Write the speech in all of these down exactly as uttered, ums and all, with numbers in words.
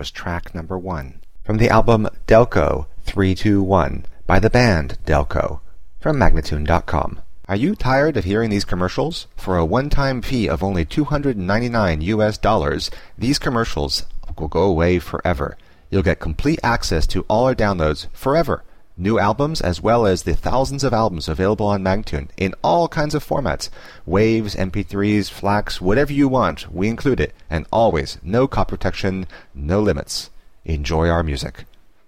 was track number one. From the album Delco three two one by the band Delco from Magnatune dot com. Are you tired of hearing these commercials? For a one-time fee of only two hundred ninety-nine U S dollars, these commercials will go away forever. You'll get complete access to all our downloads forever. New albums as well as the thousands of albums available on Magnatune in all kinds of formats. Waves, M P threes, FLACs, whatever you want, we include it. And always, no copy protection, no limits. Enjoy our music.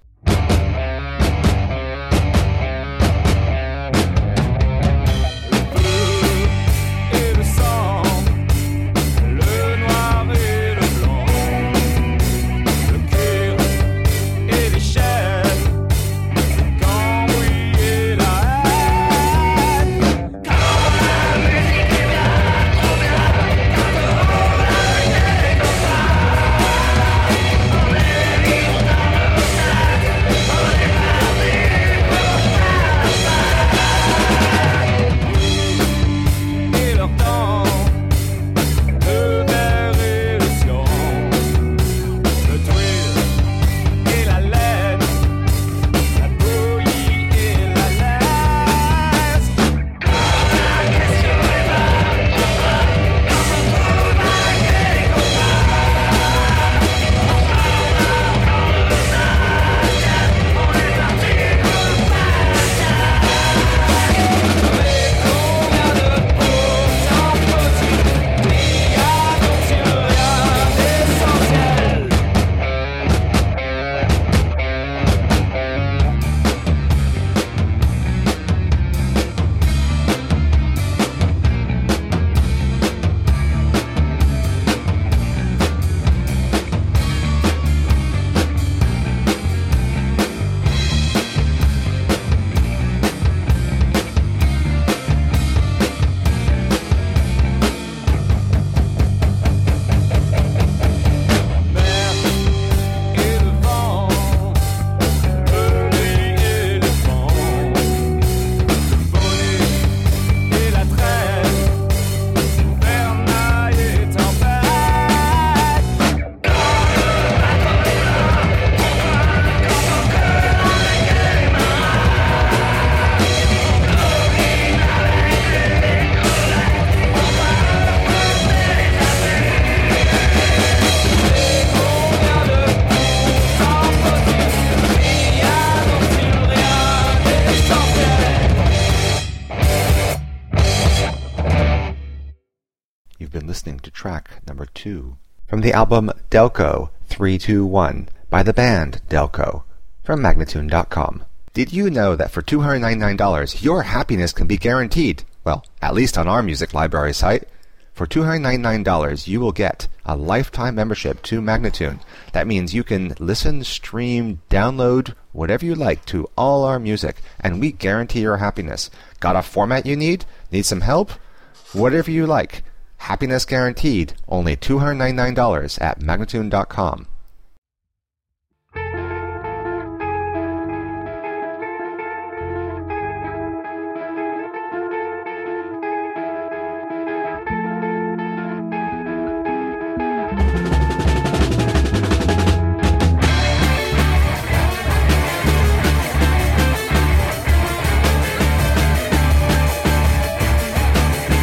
Listening to track number two from the album Delco three two one by the band Delco from Magnatune dot com. Did you know that for two hundred ninety-nine dollars your happiness can be guaranteed? Well, at least on our music library site. For two hundred ninety-nine dollars you will get a lifetime membership to Magnatune. That means you can listen, stream, download, whatever you like to all our music, and we guarantee your happiness. Got a format you need? Need some help? Whatever you like. Happiness guaranteed, only two hundred ninety-nine dollars at Magnatune dot com.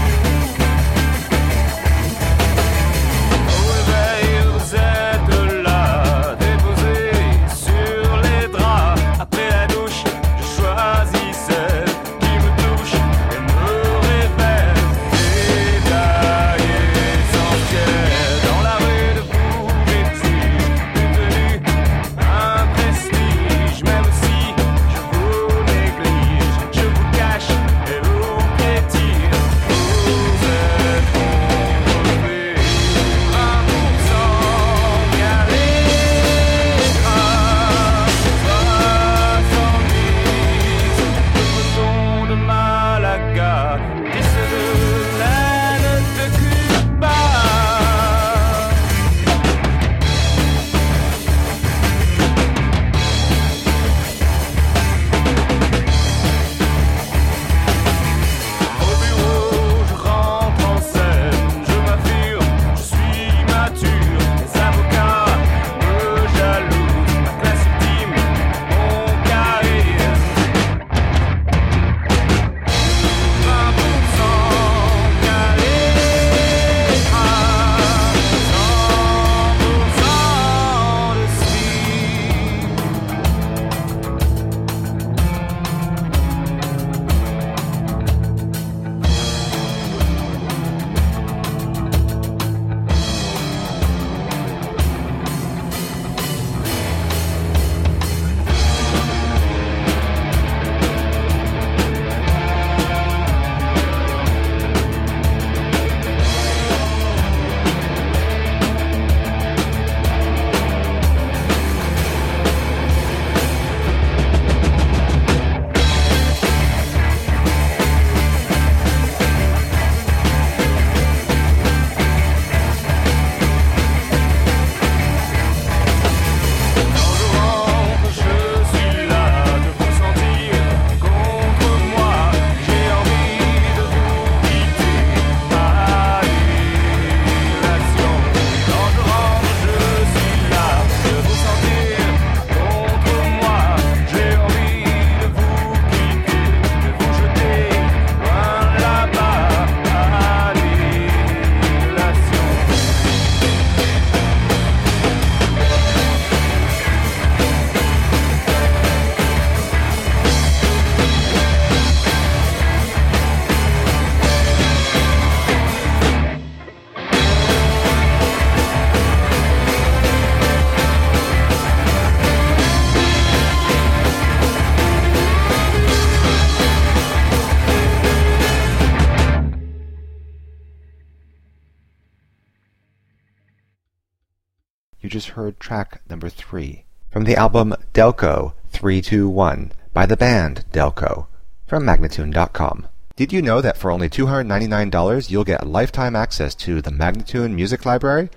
Au réveil, vous êtes là. just heard track number three from the album Delco three two one by the band Delco from Magnatune dot com. Did you know that for only two hundred ninety-nine dollars you'll get lifetime access to the Magnatune Music Library?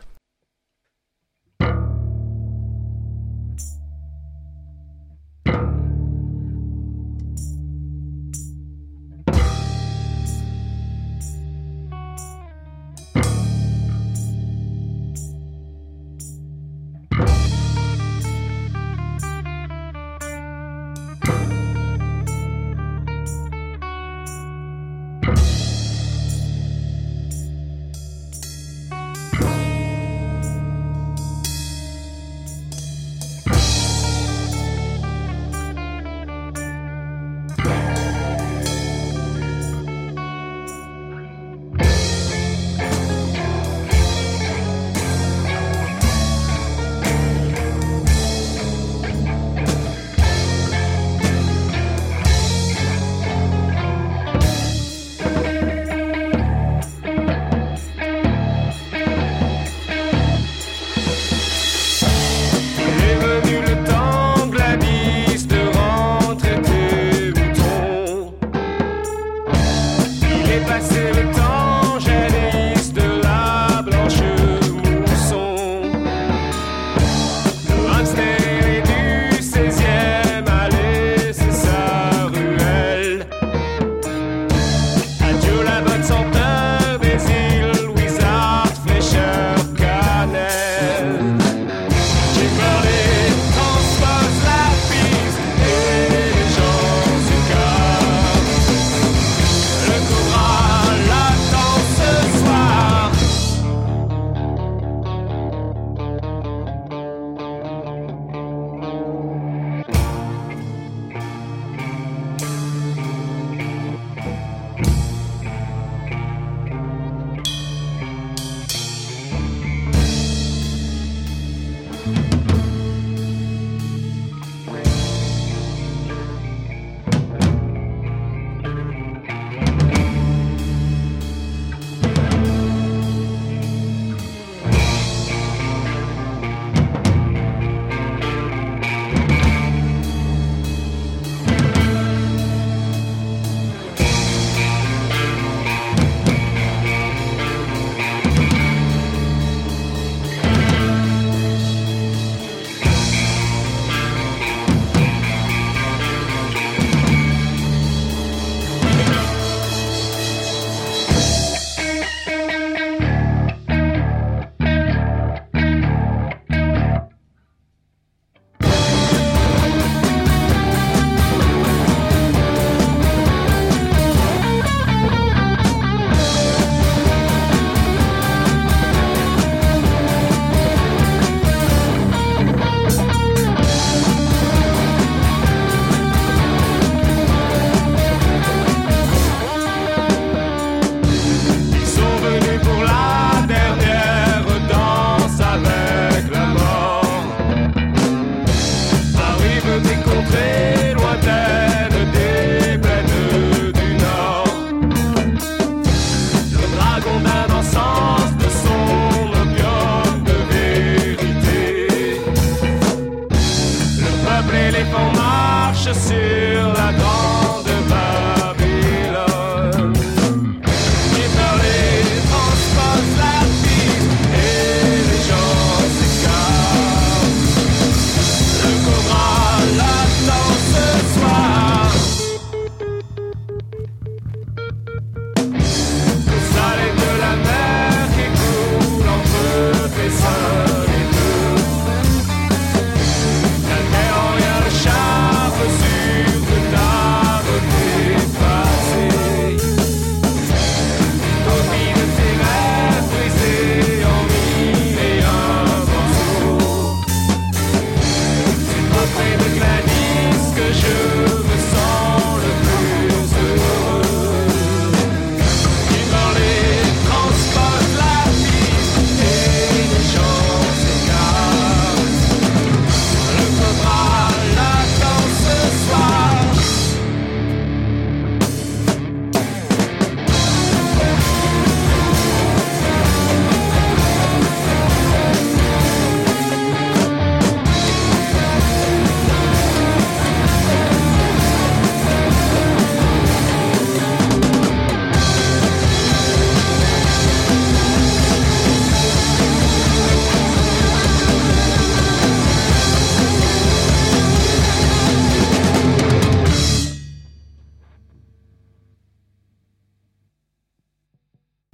Le Cobra,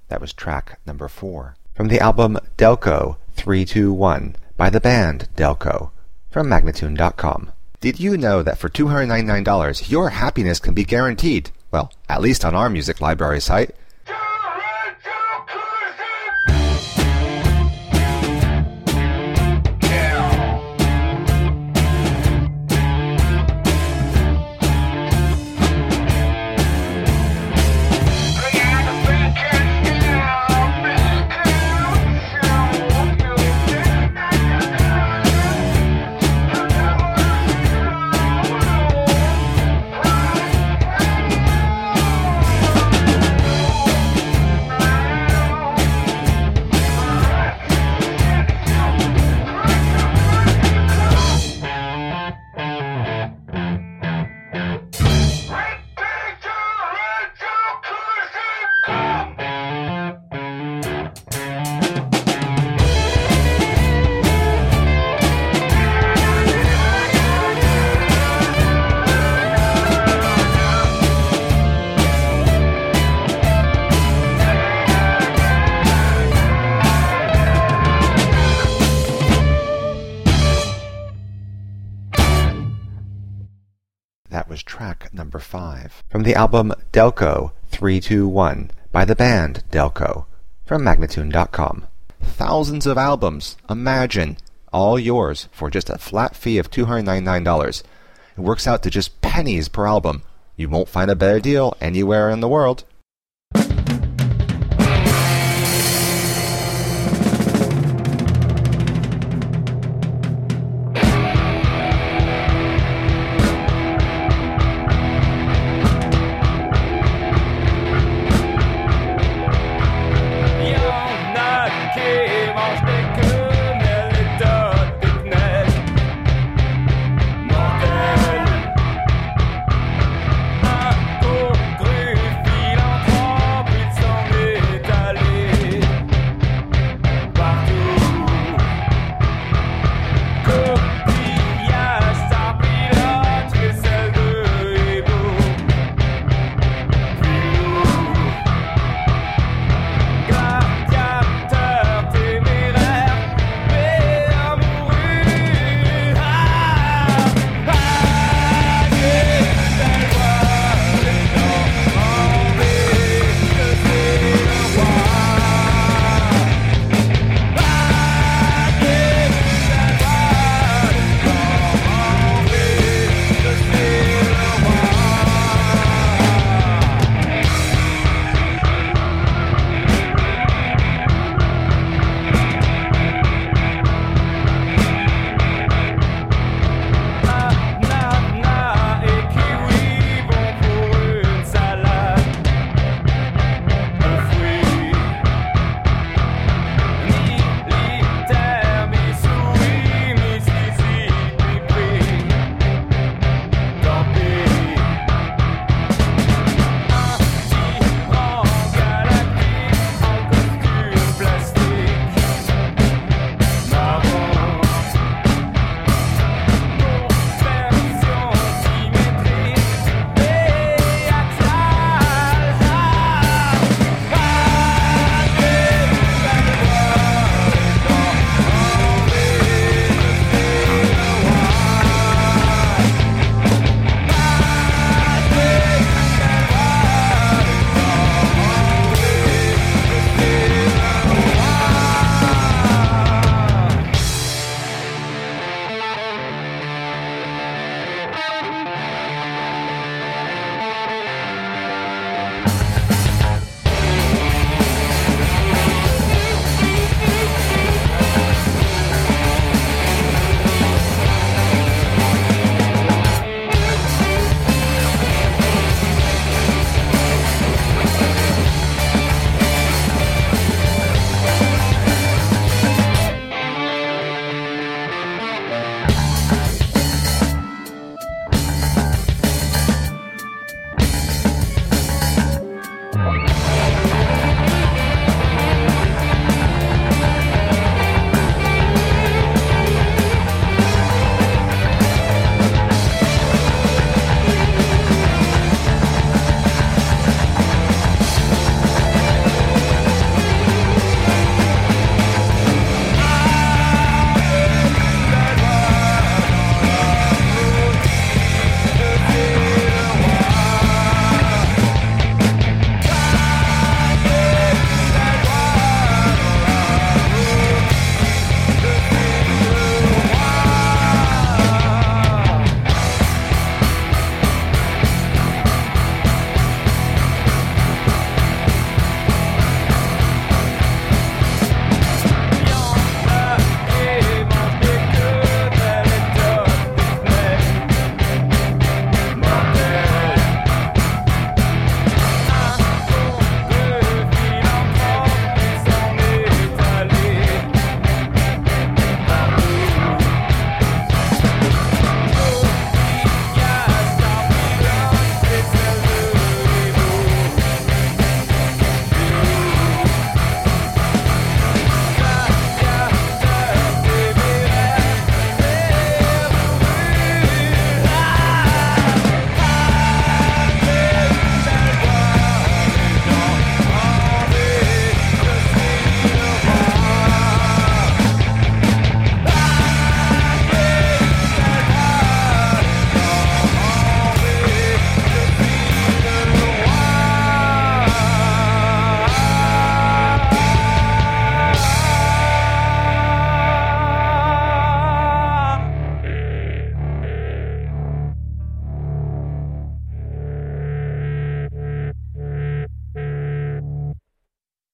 That was track number four. From the album Delco three two one by the band Delco from Magnatune dot com. Did you know that for two hundred ninety-nine dollars your happiness can be guaranteed? Well, at least on our music library site. That was track number five. From the album Delco three two one by the band Delco from Magnatune dot com. Thousands of albums, imagine, all yours for just a flat fee of two hundred ninety-nine dollars. It works out to just pennies per album. You won't find a better deal anywhere in the world. Feel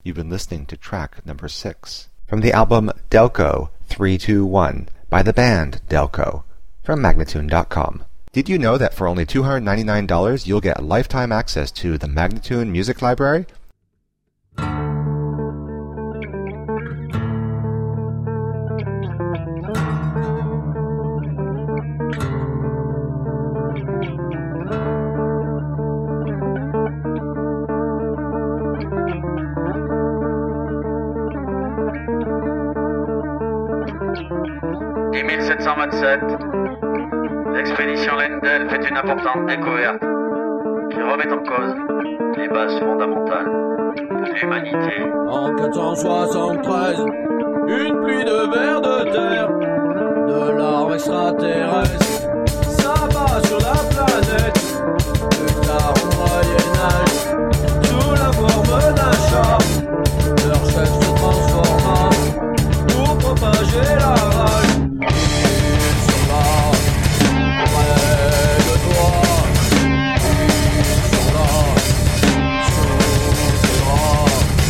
You've been listening to track number six from the album Delco three two one by the band Delco from Magnatune dot com. Did you know that for only two hundred ninety-nine dollars you'll get lifetime access to the Magnatune Music Library? dix mille sept cent vingt-sept, l'expédition Lendl fait une importante découverte qui remet en cause les bases fondamentales de l'humanité. En quatre cent soixante-treize, une pluie de vers de terre, de larves extraterrestres, s'abat sur la planète. Plus tard au Moyen-Âge, sous la forme d'un chat, leur chef se transforma pour propager la rage. Ils sont là, près de toi. Ils sont là, sous tes bras.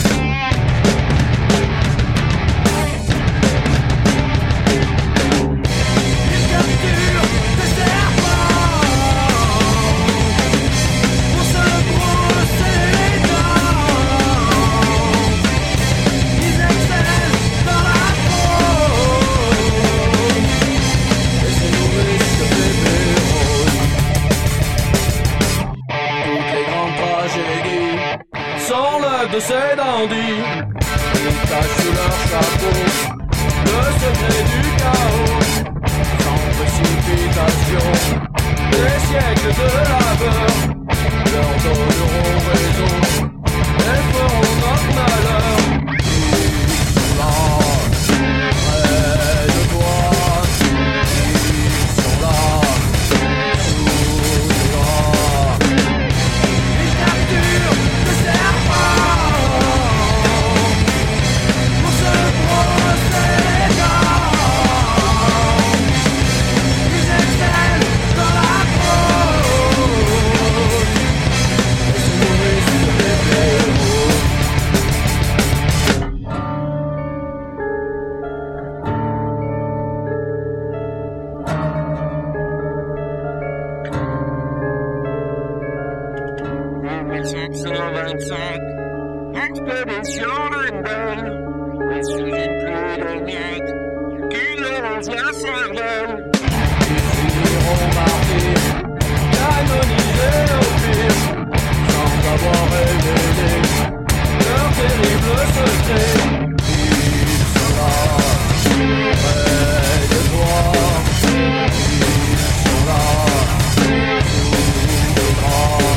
Ils capturent des serpents pour se brosser les dents. Ils excellent dans la peau et se nourrissent de pépéronis. Toutes les grandes tragédies sont l'œuvre de ces dandys. Ils cachent sous leur chapeau le secret du chaos. Sans précipitation, des siècles de labeur leur donneront raison et feront notre malheur. Ils sont là, près de toi. Ils sont là, sous tes bras. Ils capturent des serpents pour se brosser les dents. Ils excellent dans la peau et se nourrissent de pépéronis. dix-mille sept cent vingt-cinq, expédition Lendl, reçut une pluie de miettes qui leur rase la cervelle. Ils finiront martyrs, canonisés au pire, sans avoir révélé leur terrible secret. Ils sont là, près de toi. Ils sont là, sous tes bras.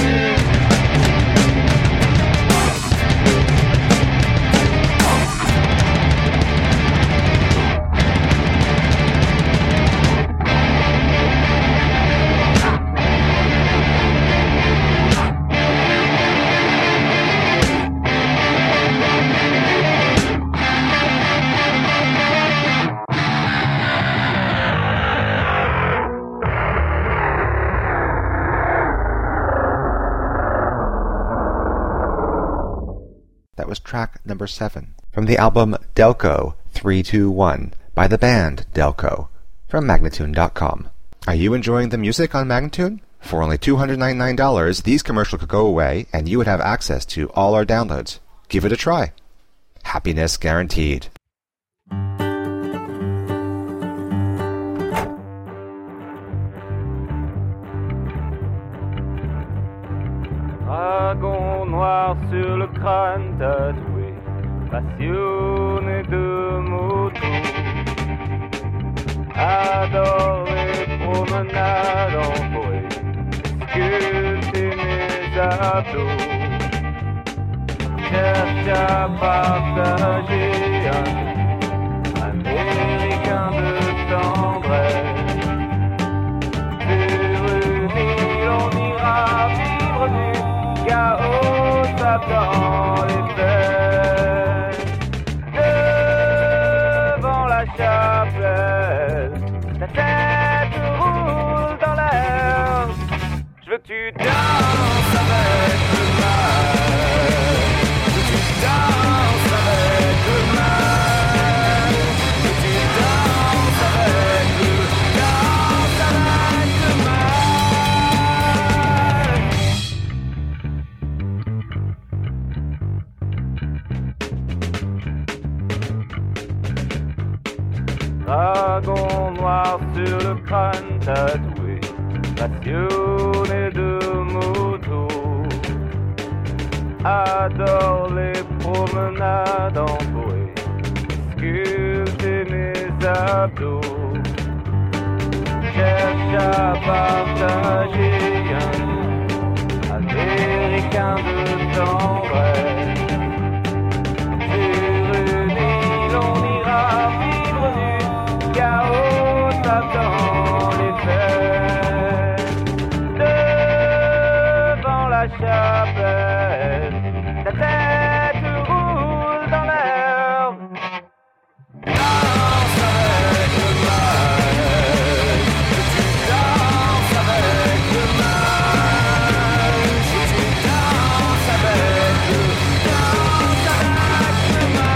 That was track number seven from the album Delco three two one by the band Delco from Magnatune dot com. Are you enjoying the music on Magnatune? For only two hundred ninety-nine dollars, these commercials could go away and you would have access to all our downloads. Give it a try. Happiness guaranteed. Dragon noir sur le crâne tatoué, passionné de moto, adoré promenade en forêt, sculpter mes abdos, cherche à partager un américain de tendresse. Sur une île on ira vivre du chaos dans les fesses. Devant la chapelle, ta tête roule dans l'air. Je veux que tu danses avec le mal. Je veux que tu danses dragon noir sur le crâne tatoué, passionné de moto, adore les promenades en bois, sculpter mes abdos, cherche à partager un américain de tendresse. Sur une île on ira vivre du chaos dans les fêtes. Devant la chapelle, ta tête roule dans l'air. Danse avec le mal, tu danses avec le mal, tu danses avec le danse avec le mal.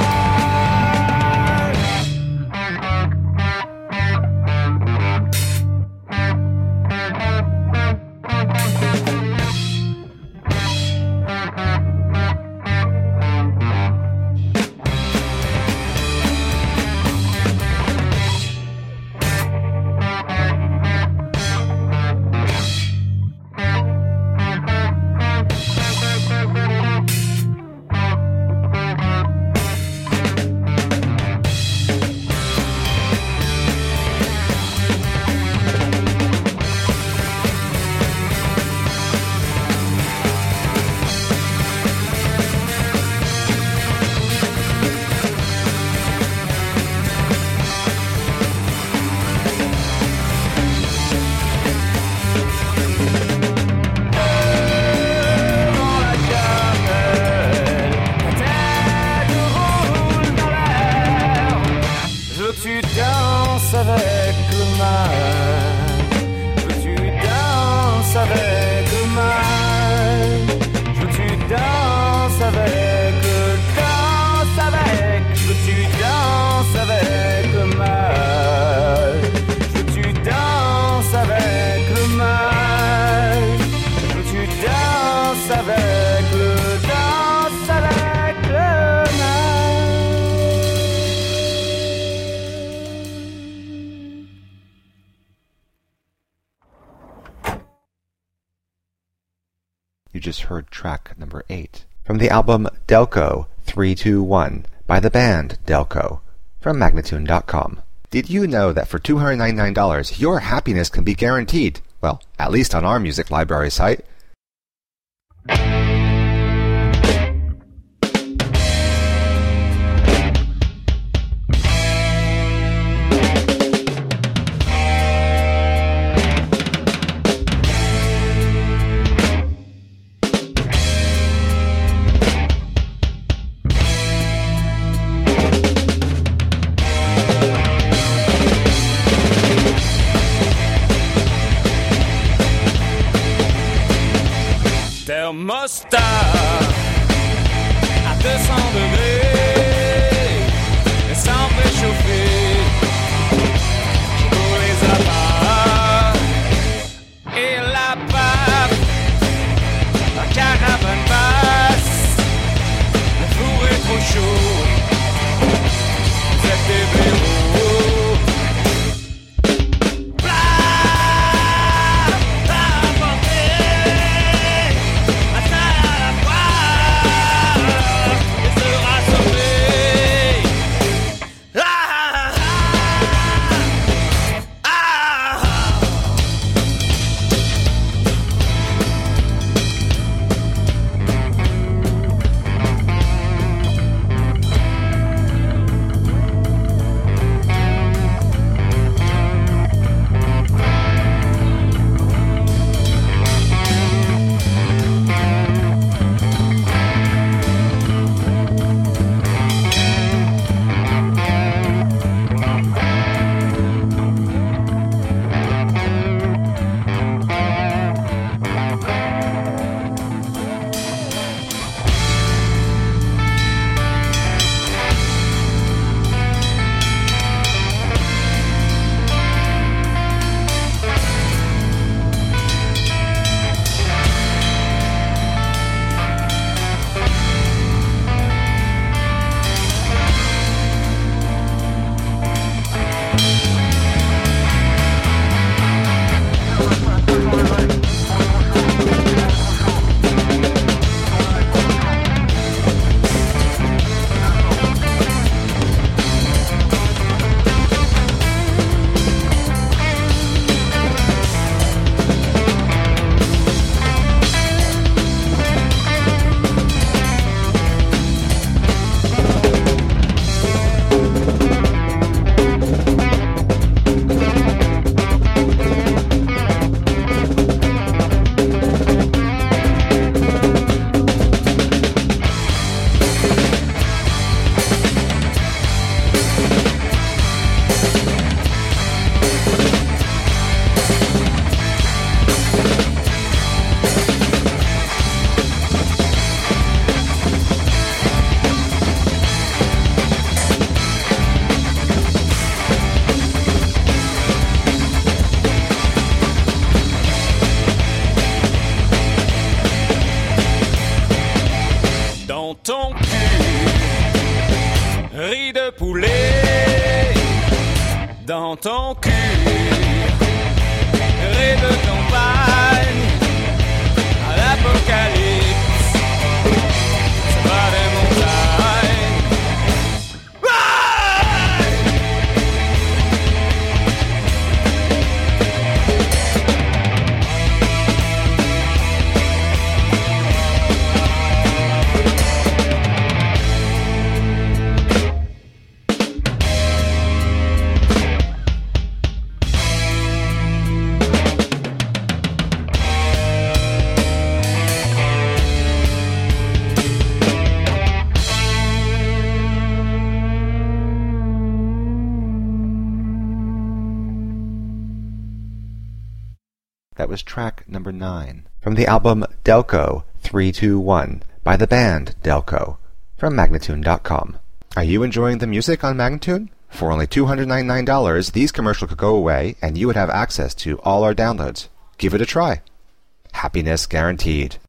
You just heard track number eight from the album Delco three two one by the band Delco from Magnatune dot com. Did you know that for two hundred ninety-nine dollars your happiness can be guaranteed? Well, at least on our music library site. Thermostat à deux cents degrés et sans préchauffer pour les appâts et la pâte, la caravane passe, le four est trop chaud, vous êtes des blaireaux. Blah, blah, blah, blah. dans ton cul. Riz de poulet dans ton cul. Riz de campagne à l'apocalypse. Ça va des montagnes. That was track number nine from the album Delco three two one by the band Delco from Magnatune dot com. Are you enjoying the music on Magnatune? For only two hundred ninety-nine dollars, these commercials could go away and you would have access to all our downloads. Give it a try. Happiness guaranteed.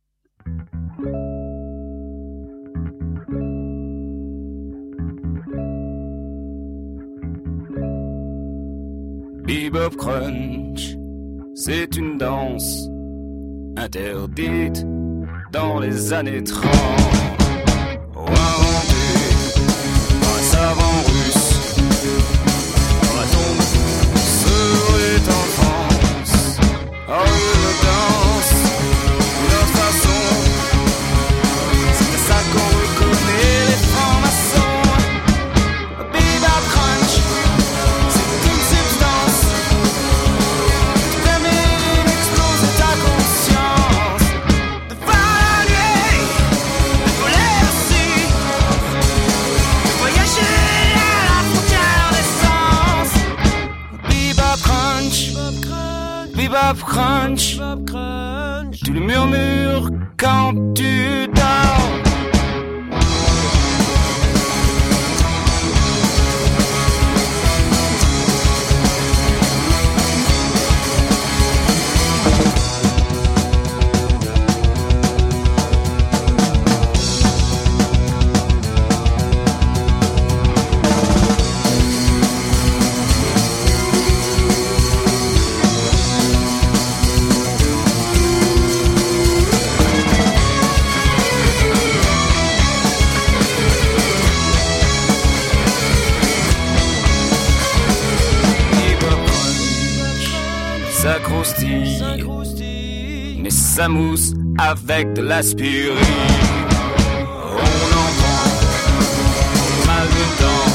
Bebop Crunch, c'est une danse interdite dans les années trente, inventée par un savant russe. On retombe sur les enfance, oh une danse, une autre façon. C'est de ça qu'on reconnaît les francs-maçons. Bebop Crunch, c'est une substance qui permet d'exploser ta conscience, de voler, de voler aussi, de voyager à la frontière des sens. Bebop Crunch, Bebop Crunch, tu le murmures quand tu dors. Ça croustille, mais ça mousse avec de l'aspirine. On en prend mal de temps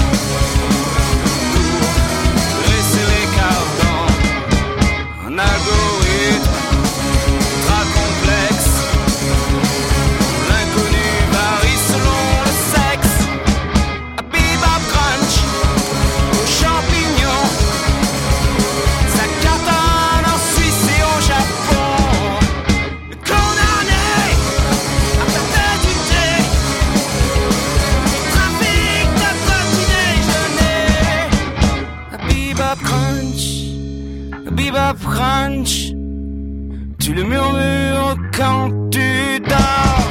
pour dresser les cartons. Un algorithme ultra complexe. L'inconnu varie selon le sexe. A Bebop Crunch, aux champignons. Ça cartonne en Suisse et au Japon. Condamné à perpétuité. Trafic de petit déjeuner. A Bebop Crunch, a Bebop Crunch, tu le murmures quand tu dors.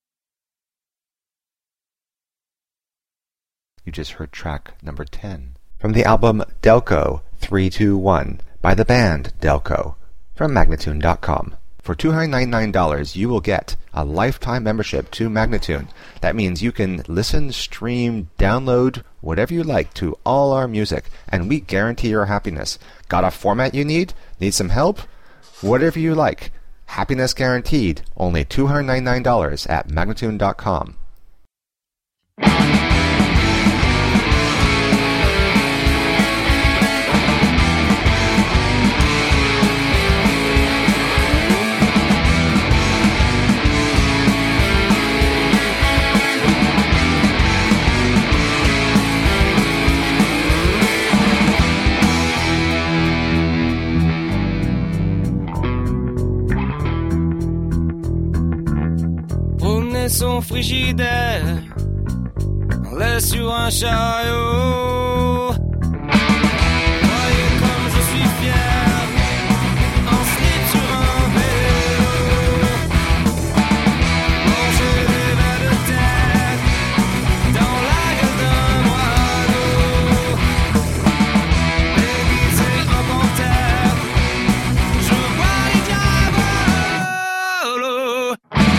You just heard track number ten from the album Delco three two one by the band Delco from Magnatune dot com. For two hundred ninety-nine dollars, you will get a lifetime membership to Magnatune. That means you can listen, stream, download, whatever you like to all our music, and we guarantee your happiness. Got a format you need? Need some help? Whatever you like. Happiness guaranteed. Only two hundred ninety-nine dollars at Magnatune dot com. Son frigidaire, on laisse sur un chariot. Voyez comme je suis fier, en slip sur un vélo. Manger des vers de terre, dans la gueule d'un oiseau. Déguisé en panthère, je vois les diabolos.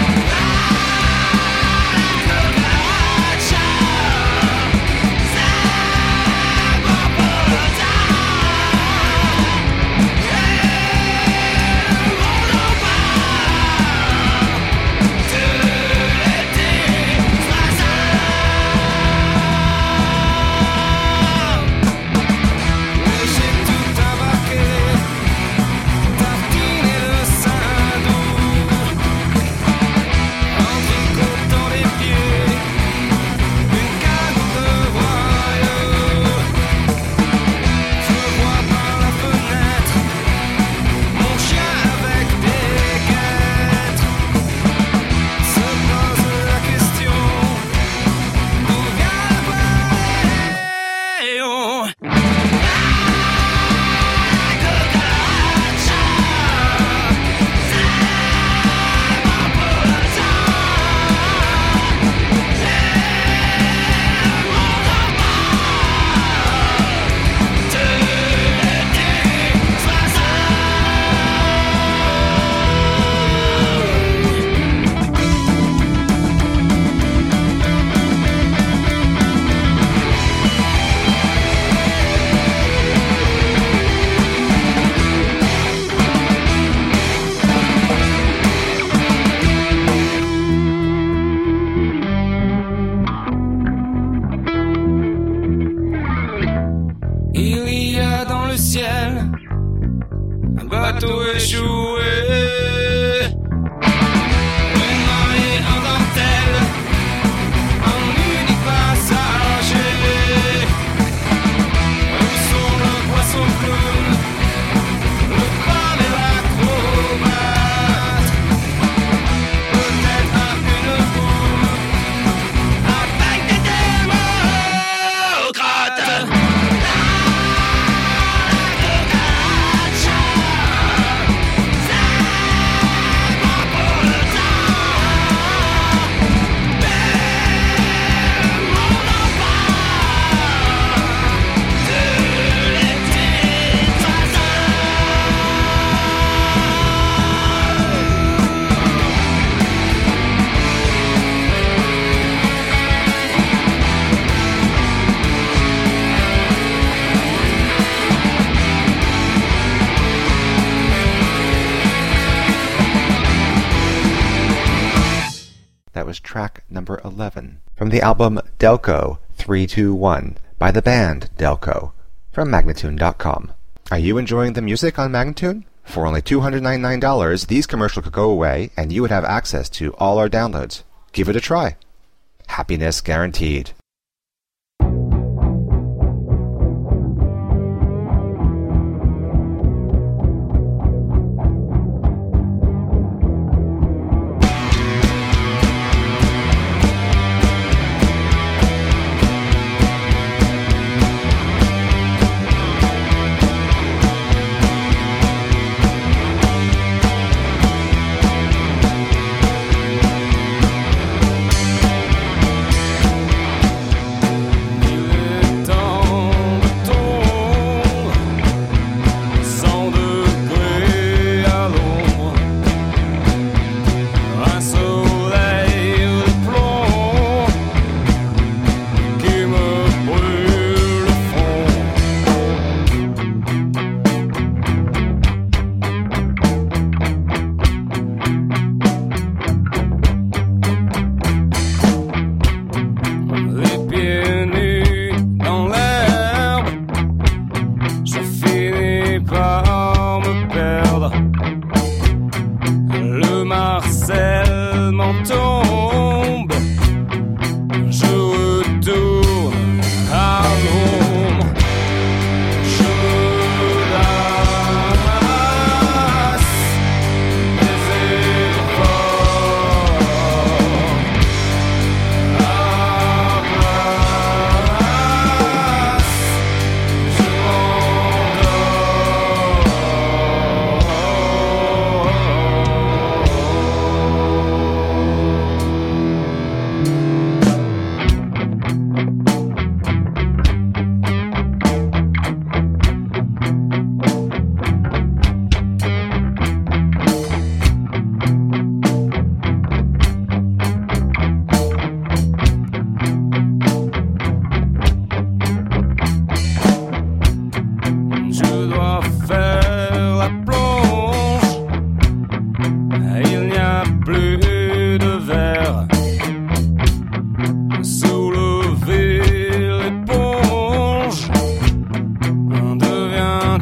Track number eleven from the album Delco three two one by the band Delco from Magnatune dot com. Are you enjoying the music on Magnatune? For only two hundred ninety-nine dollars, these commercials could go away and you would have access to all our downloads. Give it a try. Happiness guaranteed.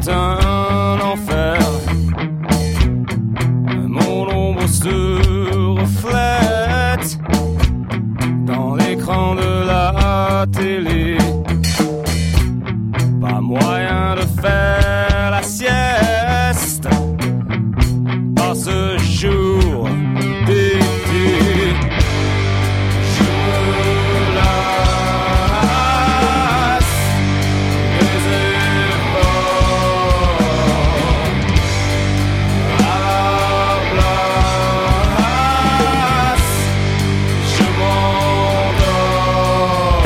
est un enfer. Mon ombre se reflète dans l'écran de la télé. Pas moyen de faire la sieste par ce jour d'été. Je me lasse des efforts à la place. Je m'endors.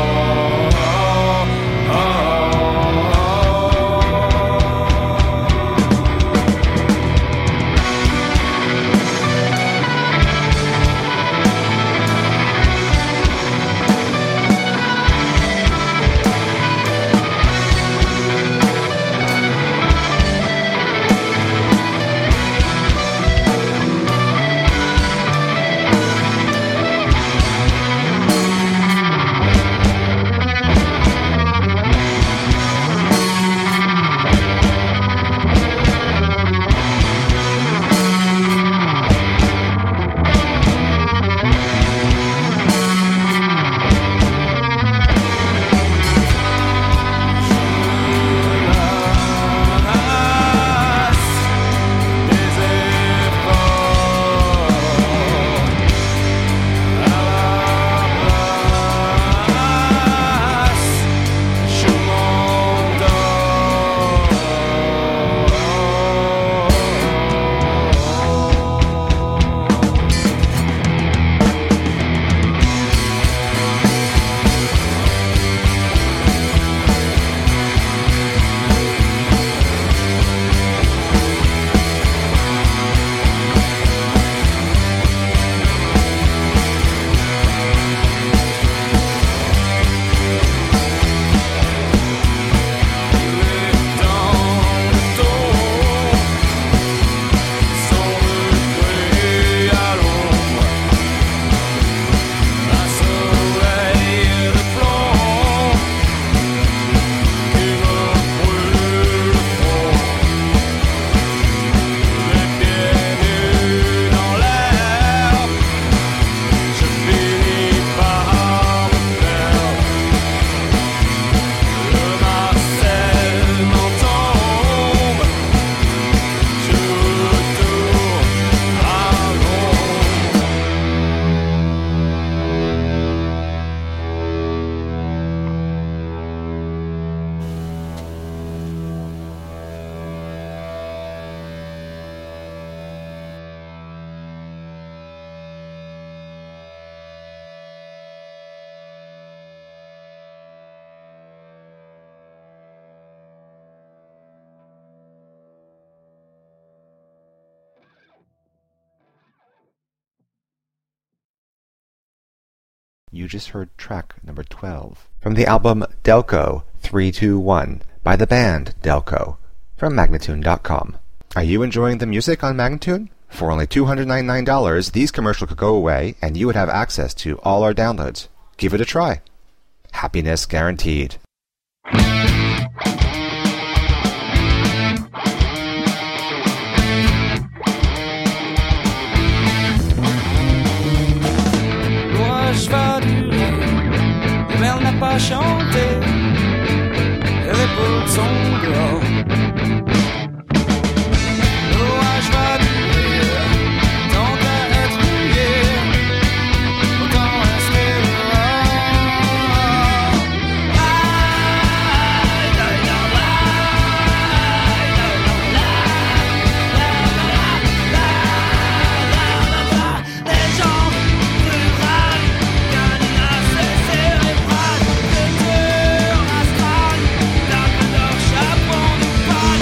You just heard track number twelve from the album Delco three two one by the band Delco from Magnatune dot com. Are you enjoying the music on Magnatune? For only two hundred ninety-nine dollars, these commercials could go away and you would have access to all our downloads. Give it a try. Happiness guaranteed. Elle n'a pas chanté, elle est pour son dehors. L'orage va durer, tant qu'à être mouillé, autant rester dehors. Aïe, aïe, aïe, aïe, les gens rurales gagnent à cesser les bras. Le cœur astral, la main d'or, chaperon du pas.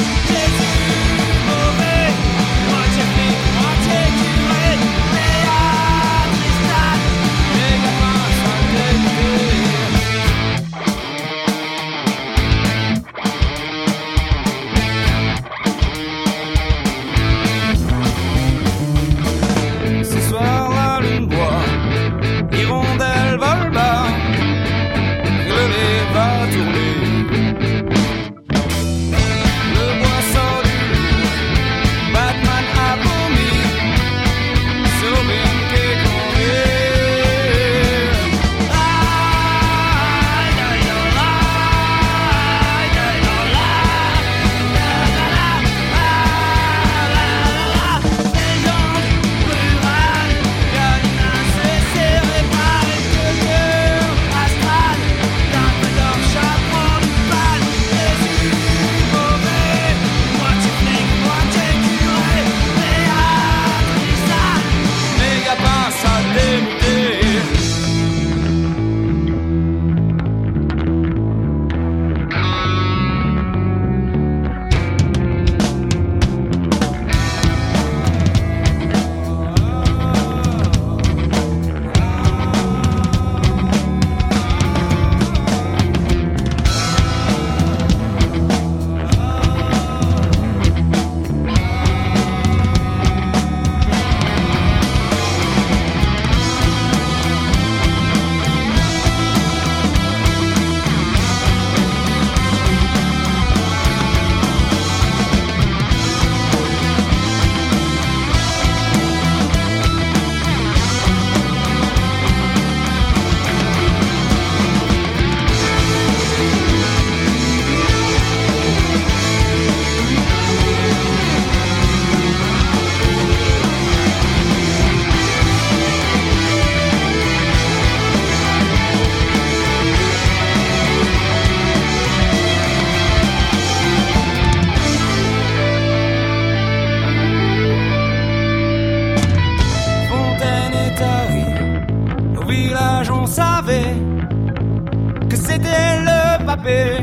papé.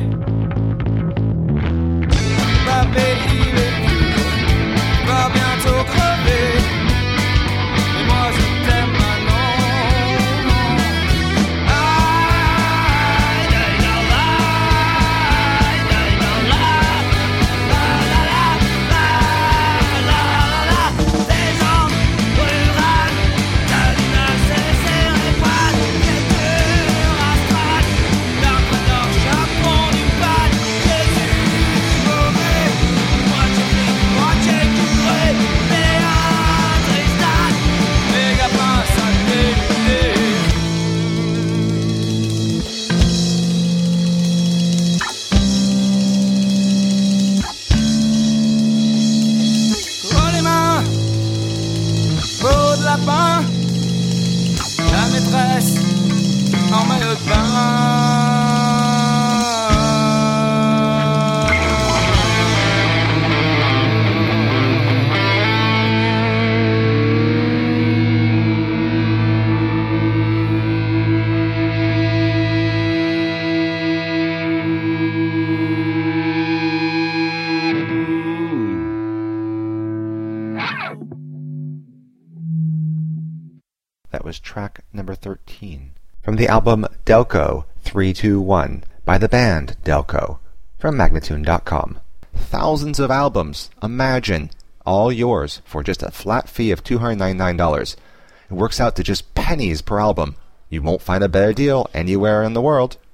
Papé, il est vieux, il va bientôt crever. Et moi je t'aime maintenant. Aïe, aïe, aïe, aïe, aïe, aïe, la la la, la la la. Des gens rurales, la lune s'est serrée poil, quelques rastrades, d'un point d'or, chapon du pal, Jésus mauvais, moitié flic, moitié curé, Léa Tristan, méga pince à débuter. Oh les mains, peau de lapin, la maîtresse en maillot de bain. That was track number thirteen from the album Delco three two one by the band Delco from Magnatune dot com. Thousands of albums, imagine, all yours for just a flat fee of two hundred ninety-nine dollars. It works out to just pennies per album. You won't find a better deal anywhere in the world.